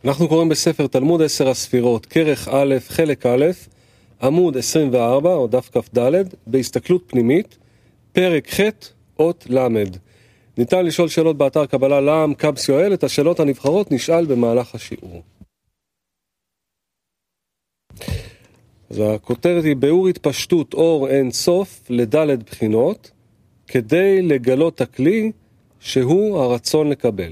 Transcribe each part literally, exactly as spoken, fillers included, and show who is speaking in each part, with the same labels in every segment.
Speaker 1: אנחנו קוראים בספר תלמוד עשר הספירות, כרך א', חלק א', עמוד עשרים וארבע, או דף כף ד', בהסתכלות פנימית, פרק ח', אות למד. ניתן לשאול שאלות באתר קבלה לעם קבס יואל, את השאלות הנבחרות נשאל במהלך השיעור. אז הכותרת היא ביאור התפשטות אור אין סוף לדלת בחינות, כדי לגלות הכלי שהוא הרצון לקבל.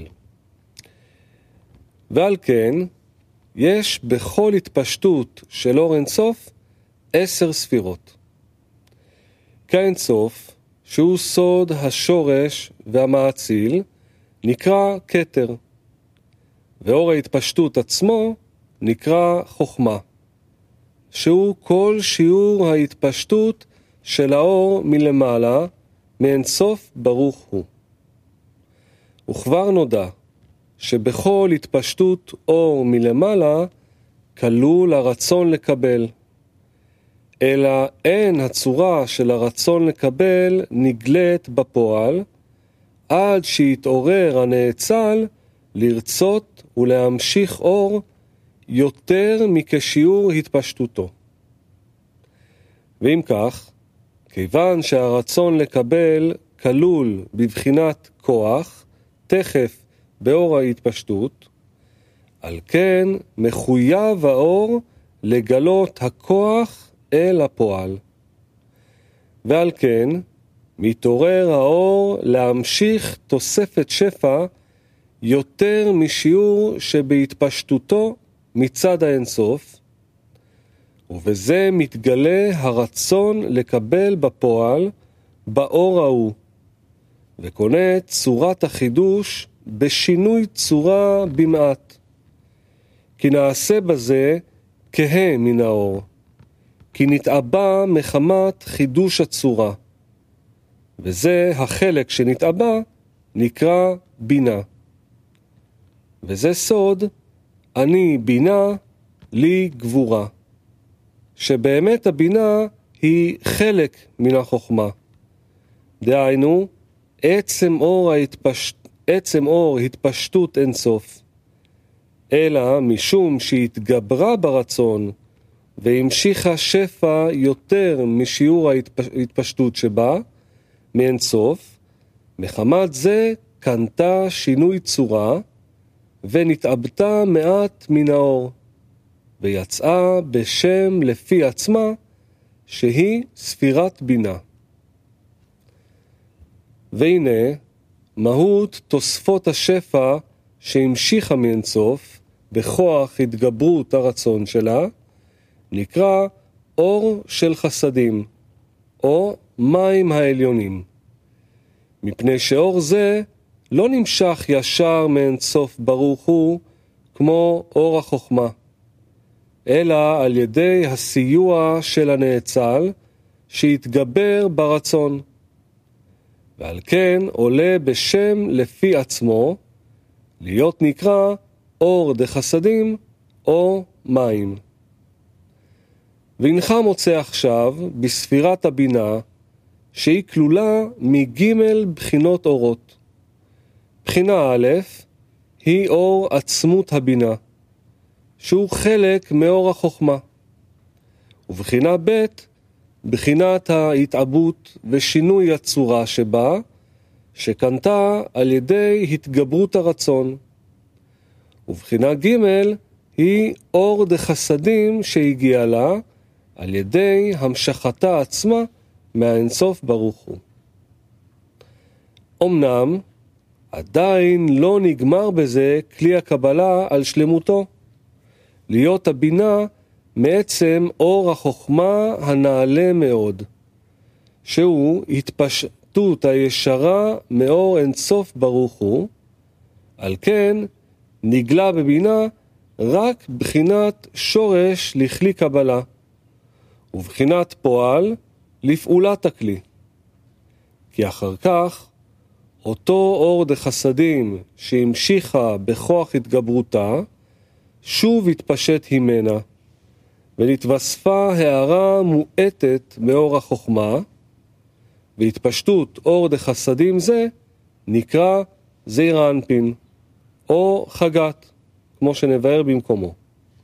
Speaker 1: ועל כן, יש בכל התפשטות של אור אין סוף עשר ספירות. כאין סוף, שהוא סוד השורש והמעציל, נקרא כתר, ואור ההתפשטות עצמו נקרא חוכמה, שהוא כל שיעור ההתפשטות של האור מלמעלה, מאין סוף ברוך הוא. וכבר נודע שבכל התפשטות אור מלמעלה כלול הרצון לקבל, אלא אין הצורה של הרצון לקבל נגלית בפועל, עד שיתעורר הנאצל לרצות ולהמשיך אור יותר מכשיעור התפשטותו. ואם כך, כיוון שהרצון לקבל כלול בבחינת כוח, תכף באור ההתפשטות, על כן מחויב האור לגלות הכוח אל הפועל. ועל כן מתעורר האור להמשיך תוספת שפע יותר משיעור שבהתפשטותו מצד האינסוף, ובזה מתגלה הרצון לקבל בפועל באור ההוא, וקונה צורת החידוש בשינוי צורה במעט. כי נעשה בזה כהה מן האור, כי נתעבה מחמת חידוש הצורה, וזה החלק שנתעבה נקרא בינה. וזה סוד אני בינה לי גבורה, שבאמת הבינה היא חלק מן החוכמה. דהיינו, עצם אור ההתפשט, עצם אור התפשטות אינסוף, אלא משום שהתגברה ברצון והמשיכה שפע יותר משיעור ההתפשטות שבה, מאינסוף, מחמת זה קנתה שינוי צורה ונתעבתה מעט מן האור, ויצאה בשם לפי עצמה שהיא ספירת בינה. והנה, מהות תוספות השפע שהמשיכה מאינסוף בכוח התגברות הרצון שלה, נקרא אור של חסדים, או מים העליונים. מפני שאור זה לא נמשך ישר מאינסוף ברוך הוא, כמו אור החוכמה, אלא על ידי הסיוע של הנאצל, שהתגבר ברצון. ועל כן עולה בשם לפי עצמו, להיות נקרא אור דחסדים או מים. והנך מוצא עכשיו בספירת הבינה, שהיא כלולה מג' בחינות אורות. בחינה א' היא אור עצמות הבינה, שהוא חלק מאור החוכמה. ובחינה ב' בחינת ההתעבות ושינוי הצורה שבה, שקנתה על ידי התגברות הרצון. ובחינה ג' היא אור דחסדים שהגיעה לה על ידי המשכתה עצמה מהאינסוף ברוך הוא. אמנם עדיין לא נגמר בזה כלי הקבלה על שלמותו, להיות הבינה מעצם אור החוכמה הנעלה מאוד, שהוא התפשטות הישרה מאור אינסוף ברוך הוא. על כן נגלה בבינה רק בחינת שורש לכלי קבלה, ובחינת פועל לפעולת הכלי. כי אחר כך אותו אור דחסדים שהמשיכה בכוח התגברותה, שוב התפשט הימנה, ונתווספה הערה מועטת מאור החוכמה, והתפשטות אור דחסדים זה נקרא זעיר אנפין, או חגת, כמו שנבהר במקומו.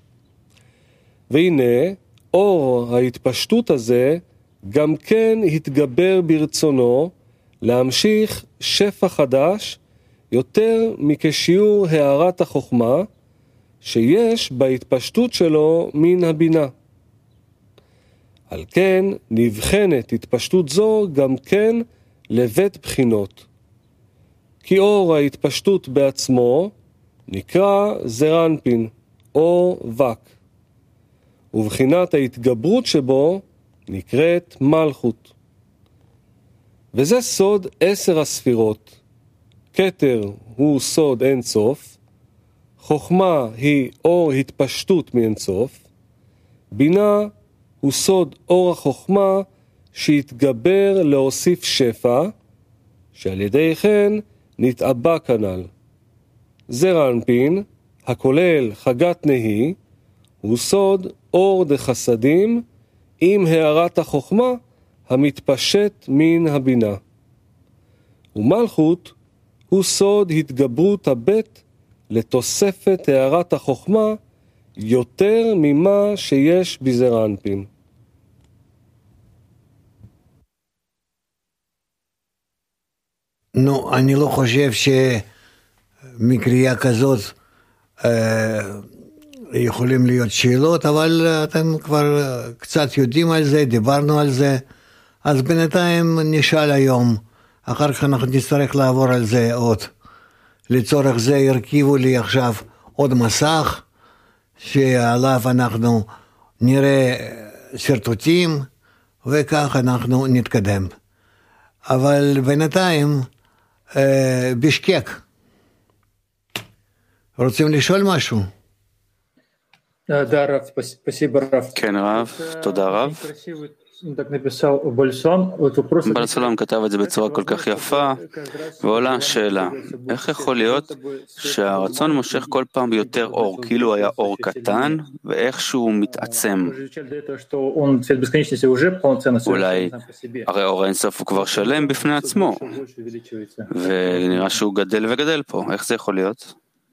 Speaker 1: והנה, אור ההתפשטות הזה גם כן התגבר ברצונו להמשיך שפע חדש יותר מכשיעור הערת החוכמה שיש בהתפשטות שלו מן הבינה. על כן נבחנת התפשטות זו גם כן לבית בחינות. כי אור ההתפשטות בעצמו נקרא זרנפין או וק, ובחינת ההתגברות שבו נקראת מלכות. וזה סוד עשר הספירות. כתר הוא סוד אין סוף, חוכמה היא אור התפשטות מאין סוף, בינה הוא סוד אור החוכמה שהתגבר להוסיף שפע, שעל ידי כן נתעבה כנל. זר אנפין, הכולל חגת נהי, הוא סוד אור דחסדים עם הערת החוכמה המתפשט מן הבינה. ומלכות הוא סוד התגברות הבית לתוספת הערת החוכמה יותר ממה שיש בזר אנפין.
Speaker 2: נו, אני לא חושב שמקריאה כזאת אה, יכולים להיות שאלות, אבל אתם כבר קצת יודעים על זה, דיברנו על זה, אז בינתיים נשאל היום, אחר כך אנחנו נצטרך לעבור על זה עוד. לצורך זה הרכיבו לי עכשיו עוד מסך, שעליו אנחנו נראה סרטוטים, וכך אנחנו נתקדם. אבל בינתיים, אה, בשקק. רוצים לשאול משהו?
Speaker 3: כן רב, תודה רב. בעל הסולם כתב את זה בצורה כל כך יפה, ועולה השאלה, איך יכול להיות שהרצון מושך כל פעם ביותר אור, כאילו היה אור קטן, ואיך שהוא מתעצם? אולי, הרי אור האינסוף הוא כבר שלם בפני עצמו, ונראה שהוא גדל וגדל פה, איך זה יכול להיות?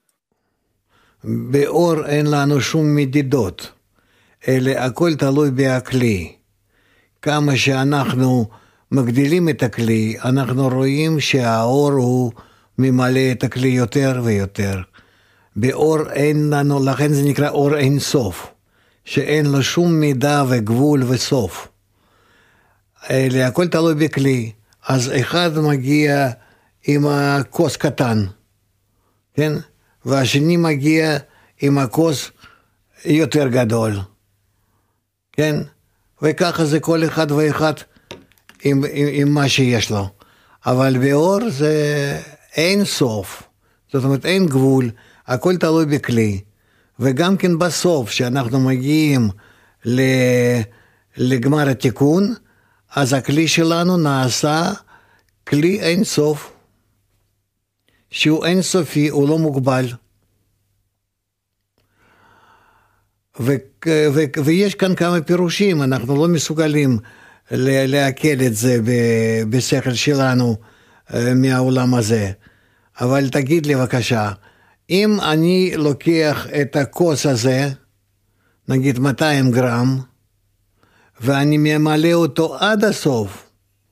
Speaker 2: באור אין לנו שום מדידות, אלא הכל תלוי בכלי. כמה שאנחנו מגדילים את הכלי, אנחנו רואים שהאור הוא ממלא את הכלי יותר ויותר. באור אין לנו, לכן זה נקרא אור אין סוף, שאין לו שום מידה וגבול וסוף. אלא הכל תלוי בכלי. אז אחד מגיע עם הכוס קטן, כן? והשני מגיע עם הכוס יותר גדול, כן? וככה זה כל אחד ואחד עם, עם, עם מה שיש לו. אבל באור זה אין סוף, זאת אומרת אין גבול, הכל תלוי בכלי. וגם כן בסוף, שאנחנו מגיעים לגמר התיקון, אז הכלי שלנו נעשה כלי אין סוף, שהוא אין סופי, הוא לא מוגבל. ו- ו- ויש כאן כמה פירושים, אנחנו לא מסוגלים להקל את זה ב- בשכל שלנו מהעולם הזה. אבל תגיד לי בבקשה, אם אני לוקח את הכוס הזה, נגיד מאתיים גרם, ואני ממלא אותו עד הסוף,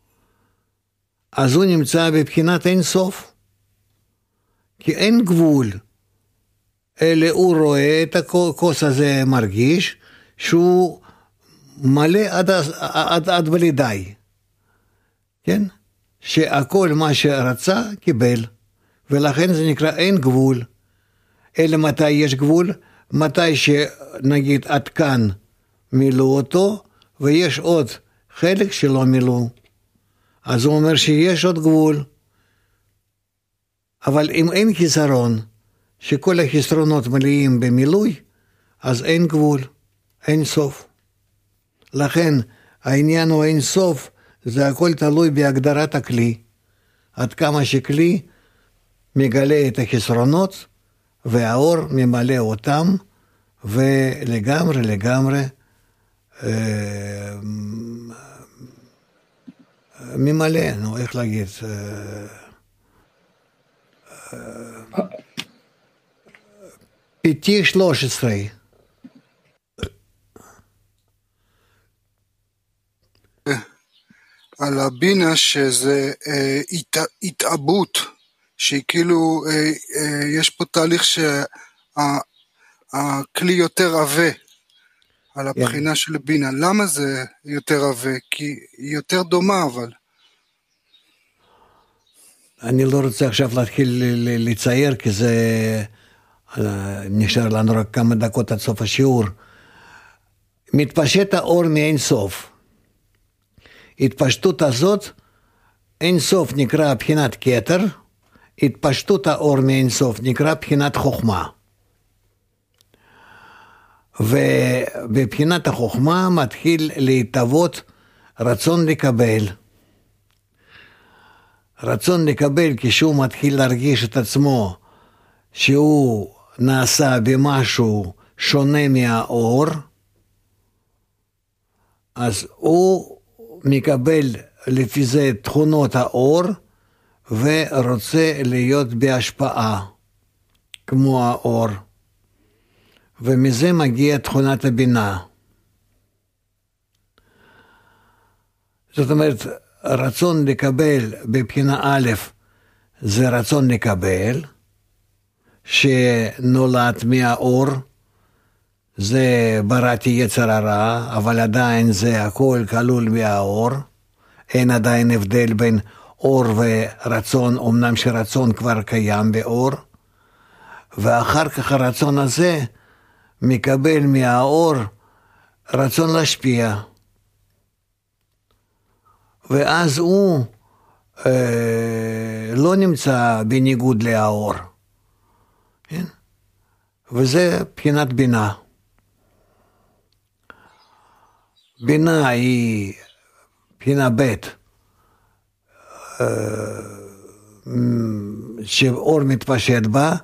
Speaker 2: אז הוא נמצא בבחינת אין סוף. כי אין גבול, אלא הוא רואה את הכוס הזה, מרגיש שהוא מלא עד, עד, עד בלידי, כן? שהכל מה שרצה קיבל, ולכן זה נקרא אין גבול. אלא מתי יש גבול? מתי שנגיד עד כאן מילאו אותו, ויש עוד חלק שלא מילאו. אז הוא אומר שיש עוד גבול. אבל אם אין חיסרון, שכל החסרונות מלאים במילוי, אז אין גבול, אין סוף. לכן העניין הוא אין סוף, זה הכל תלוי בהגדרת הכלי. עד כמה שכלי מגלה את החסרונות, והאור ממלא אותם, ולגמרי לגמרי אה, ממלא, נו, איך להגיד? אה, פיתי שלוש עשרה.
Speaker 4: על הבינה שזה אה, הת, התאבות, שהיא כאילו, אה, אה, יש פה תהליך שהכלי יותר עבה, על הבחינה yeah. של בינה. למה זה יותר עבה? כי היא יותר דומה, אבל.
Speaker 2: אני לא רוצה עכשיו להתחיל לצייר, כי זה נשאר לנו רק כמה דקות עד סוף השיעור. מתפשט האור מאין סוף. התפשטות הזאת, אין סוף נקרא בחינת כתר, התפשטות האור מאין סוף נקרא בחינת חוכמה. ובבחינת החוכמה מתחיל להתאבות רצון לקבל. רצון לקבל כשהוא מתחיל להרגיש את עצמו שהוא נעשה במשהו שונה מהאור, אז הוא מקבל לפי זה תכונות האור ורוצה להיות בהשפעה כמו האור, ומזה מגיע תכונת הבינה. זאת אומרת, רצון לקבל בבחינה א' זה רצון לקבל, שנולד מהאור, זה בראתי יצר הרע, אבל עדיין זה הכל כלול מהאור, אין עדיין הבדל בין אור ורצון, אמנם שרצון כבר קיים באור, ואחר כך הרצון הזה מקבל מהאור רצון להשפיע. ואז הוא אה, לא נמצא בניגוד לאור. כן? וזה בחינת בינה. בינה היא בחינה ב' אה, שאור מתפשט בה,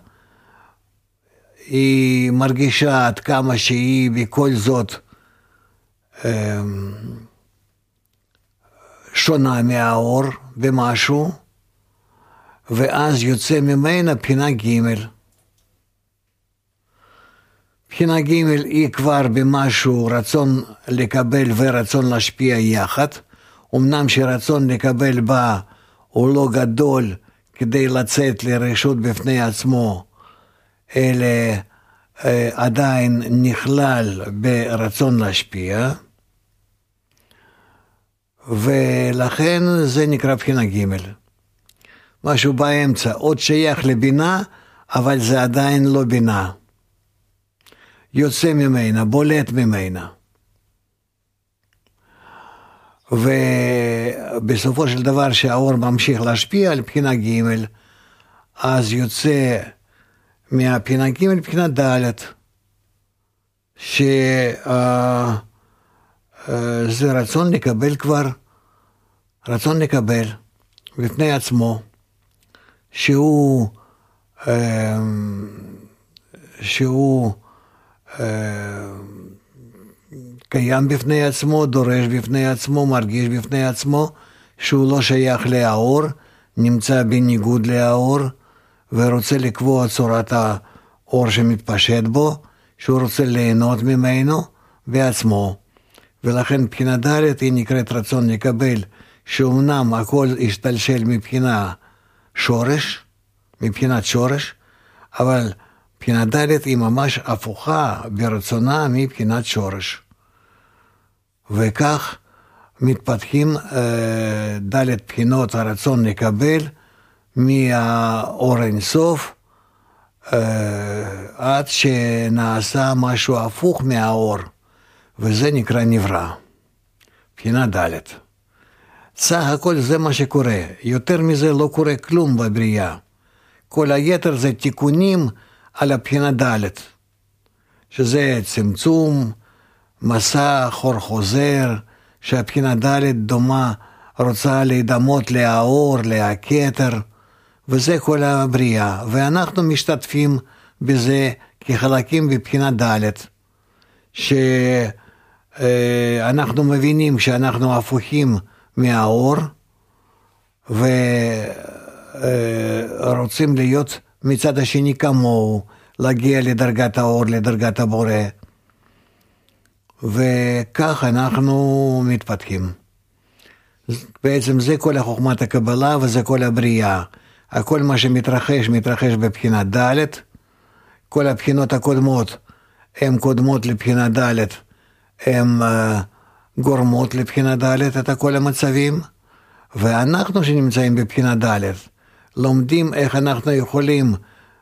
Speaker 2: היא מרגישה עד כמה שהיא בכל זאת אה, שונה מהאור במשהו, ואז יוצא ממנה בחינה ג'. בחינה ג' היא כבר במשהו רצון לקבל ורצון להשפיע יחד, אמנם שרצון לקבל בה הוא לא גדול כדי לצאת לרשות בפני עצמו, אלא אה, עדיין נכלל ברצון להשפיע, ולכן זה נקרא בחינה ג'. משהו באמצע, עוד שייך לבינה, אבל זה עדיין לא בינה. יוצא ממנה, בולט ממנה. ובסופו של דבר שהאור ממשיך להשפיע על בחינה ג', אז יוצא מהבחינה ג' לבחינה ד', שזה רצון לקבל כבר, רצון לקבל בפני עצמו, שהוא שהוא קיים בפני עצמו, דורש בפני עצמו, מרגיש בפני עצמו, שהוא לא שייך לאור, נמצא בניגוד לאור, ורוצה לקבוע צורת האור שמתפשט בו, שהוא רוצה ליהנות ממנו בעצמו. ולכן בחינה ד' היא נקראת רצון לקבל, שאומנם הכל השתלשל מבחינה שורש, מבחינת שורש, אבל בחינה ד' היא ממש הפוכה ברצונה מבחינת שורש. וכך מתפתחים אה, ד' בחינות הרצון לקבל מהאור אינסוף, אה, עד שנעשה משהו הפוך מהאור, וזה נקרא נברא, בחינה ד'. סך הכל זה מה שקורה, יותר מזה לא קורה כלום בבריאה. כל היתר זה תיקונים על הבחינה ד', שזה צמצום, מסע, חור חוזר, שהבחינה ד' דומה, רוצה להידמות לאור, להכתר, וזה כל הבריאה, ואנחנו משתתפים בזה כחלקים בבחינה ד', שאנחנו מבינים שאנחנו הפוכים מהאור, ורוצים להיות מצד השני כמוהו, להגיע לדרגת האור, לדרגת הבורא. וכך אנחנו מתפתחים. בעצם זה כל החוכמת הקבלה וזה כל הבריאה. הכל מה שמתרחש, מתרחש בבחינת ד', כל הבחינות הקודמות הן קודמות לבחינת ד', הן uh, גורמות לבחינת ד' את כל המצבים, ואנחנו שנמצאים בבחינת ד', לומדים איך אנחנו יכולים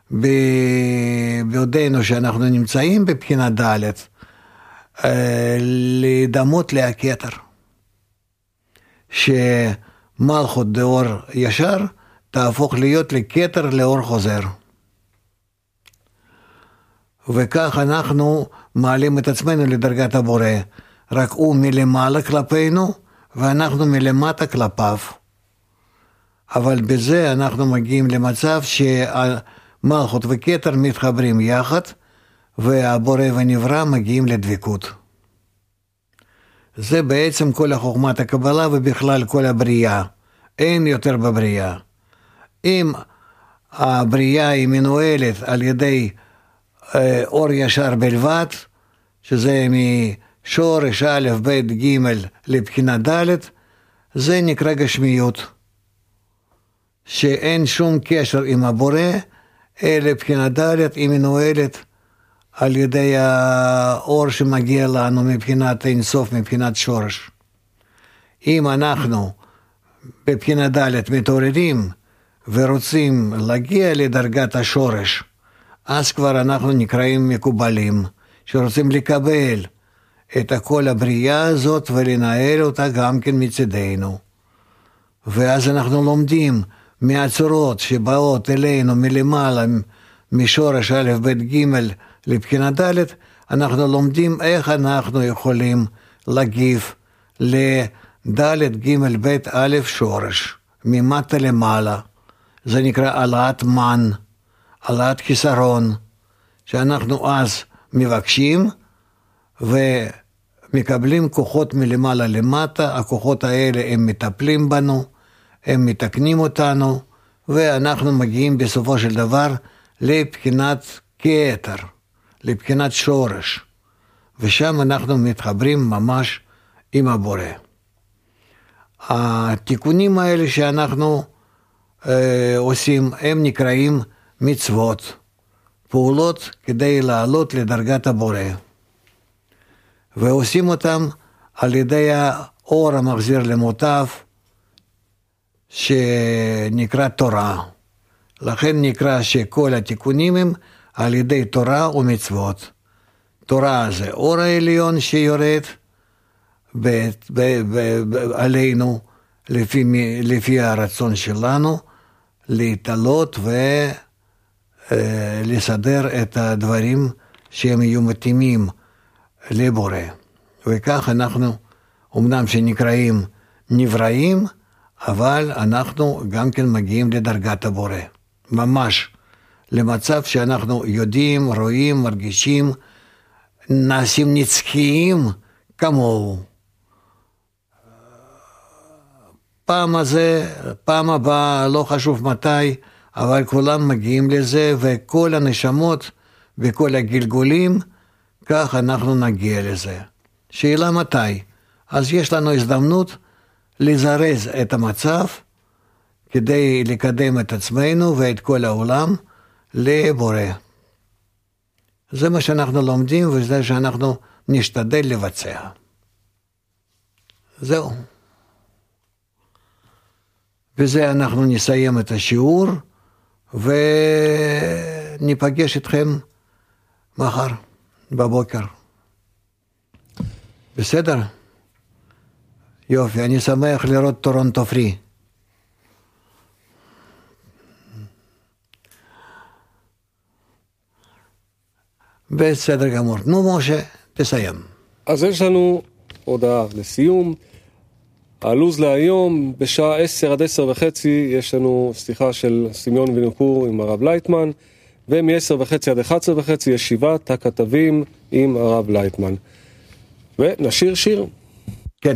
Speaker 2: ביודענו שאנחנו נמצאים בבחינת ד', uh, לדמות להכתר, שמלכות דאור ישר תהפוך להיות לכתר לאור חוזר. וכך אנחנו מעלים את עצמנו לדרגת הבורא, רק הוא מלמעלה כלפינו ואנחנו מלמטה כלפיו. אבל בזה אנחנו מגיעים למצב שמלכות וכתר מתחברים יחד, והבורא ונברא מגיעים לדבקות. זה בעצם כל החוכמת הקבלה ובכלל כל הבריאה. אין יותר בבריאה. אם הבריאה היא מנוהלת על ידי אה, אור ישר בלבד, שזה משורש א' ב' ג' לבחינה ד', זה נקרא גשמיות. שאין שום קשר עם הבורא, אלא בחינה ד' היא מנוהלת על ידי האור שמגיע לנו מבחינת אינסוף, מבחינת שורש. אם אנחנו בבחינה ד' מתעוררים ורוצים להגיע לדרגת השורש, אז כבר אנחנו נקראים מקובלים, שרוצים לקבל את כל הבריאה הזאת ולנהל אותה גם כן מצדנו. ואז אנחנו לומדים מהצורות שבאות אלינו מלמעלה, משורש א' ב' ג' לבחינה ד', אנחנו לומדים איך אנחנו יכולים להגיב לד' ג' ב' א' שורש, ממטה למעלה. זה נקרא העלאת מן, העלאת חיסרון, שאנחנו אז מבקשים ומקבלים כוחות מלמעלה למטה. הכוחות האלה הם מטפלים בנו, הם מתקנים אותנו, ואנחנו מגיעים בסופו של דבר לבחינת כתר, לבחינת שורש, ושם אנחנו מתחברים ממש עם הבורא. התיקונים האלה שאנחנו אה, עושים, הם נקראים מצוות, פעולות כדי לעלות לדרגת הבורא, ועושים אותם על ידי האור המחזיר למוטב, שנקרא תורה. לכן נקרא שכל התיקונים הם על ידי תורה ומצוות. תורה זה אור העליון שיורד ב- ב- ב- ב- עלינו לפי, לפי הרצון שלנו להתעלות ולסדר את הדברים שהם יהיו מתאימים לבורא. וכך אנחנו אמנם שנקראים נבראים, אבל אנחנו גם כן מגיעים לדרגת הבורא. ממש למצב שאנחנו יודעים, רואים, מרגישים, נעשים נצחיים כמוהו. פעם הזה, פעם הבאה, לא חשוב מתי, אבל כולם מגיעים לזה, וכל הנשמות וכל הגלגולים, כך אנחנו נגיע לזה. שאלה מתי? אז יש לנו הזדמנות לזרז את המצב, כדי לקדם את עצמנו ואת כל העולם לבורא. זה מה שאנחנו לומדים, וזה שאנחנו נשתדל לבצע. זהו. וזה אנחנו נסיים את השיעור, וניפגש אתכם מחר בבוקר. בסדר? יופי, אני שמח לראות טורונטו פרי. בסדר גמור. נו משה, תסיים.
Speaker 1: אז יש לנו הודעה לסיום. הלוז להיום, בשעה עשר עד עשר וחצי, יש לנו שיחה של סמיון וינוקור עם הרב לייטמן, ומ-עשר וחצי עד אחת עשרה וחצי ישיבת הכתבים עם הרב לייטמן. ונשיר שיר.
Speaker 2: כן.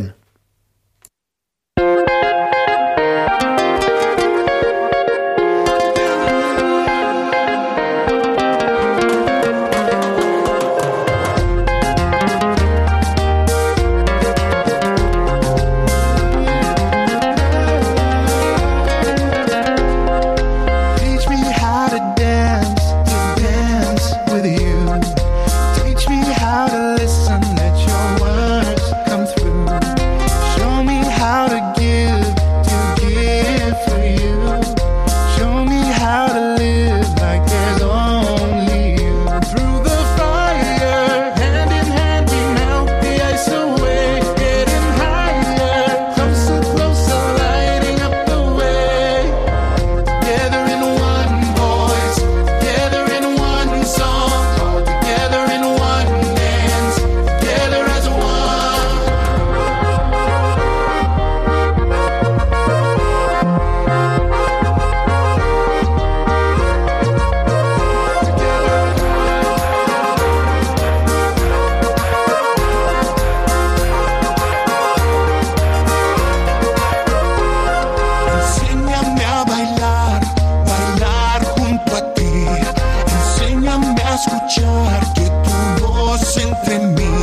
Speaker 5: escuchar que tu voz entre mí